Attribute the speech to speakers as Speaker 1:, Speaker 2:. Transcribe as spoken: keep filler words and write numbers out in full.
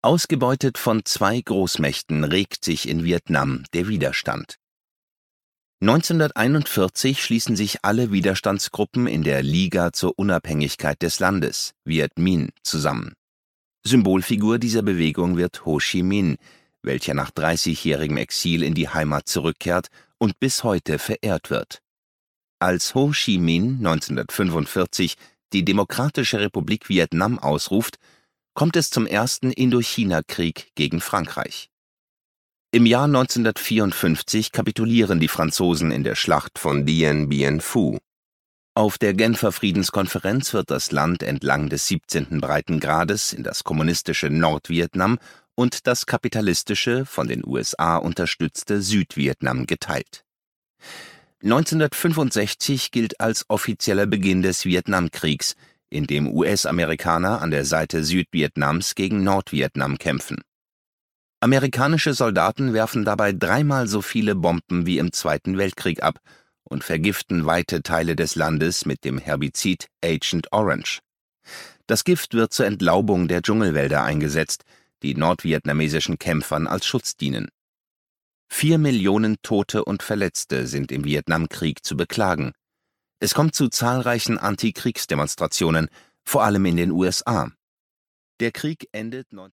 Speaker 1: Ausgebeutet von zwei Großmächten regt sich in Vietnam der Widerstand. neunzehnhunderteinundvierzig schließen sich alle Widerstandsgruppen in der Liga zur Unabhängigkeit des Landes, Viet Minh, zusammen. Symbolfigur dieser Bewegung wird Ho Chi Minh, welcher nach dreißigjährigem Exil in die Heimat zurückkehrt und bis heute verehrt wird. Als Ho Chi Minh neunzehnhundertfünfundvierzig die Demokratische Republik Vietnam ausruft, kommt es zum ersten Indochina-Krieg gegen Frankreich. Im Jahr neunzehnhundertvierundfünfzig kapitulieren die Franzosen in der Schlacht von Dien Bien Phu. Auf der Genfer Friedenskonferenz wird das Land entlang des siebzehnten Breitengrades in das kommunistische Nordvietnam und das kapitalistische, von den U S A unterstützte Südvietnam geteilt. neunzehnhundertfünfundsechzig gilt als offizieller Beginn des Vietnamkriegs, in dem U S-Amerikaner an der Seite Südvietnams gegen Nordvietnam kämpfen. Amerikanische Soldaten werfen dabei dreimal so viele Bomben wie im Zweiten Weltkrieg ab und vergiften weite Teile des Landes mit dem Herbizid Agent Orange. Das Gift wird zur Entlaubung der Dschungelwälder eingesetzt, die nordvietnamesischen Kämpfern als Schutz dienen. Vier Millionen Tote und Verletzte sind im Vietnamkrieg zu beklagen. Es kommt zu zahlreichen Antikriegsdemonstrationen, vor allem in den U S A. Der Krieg endet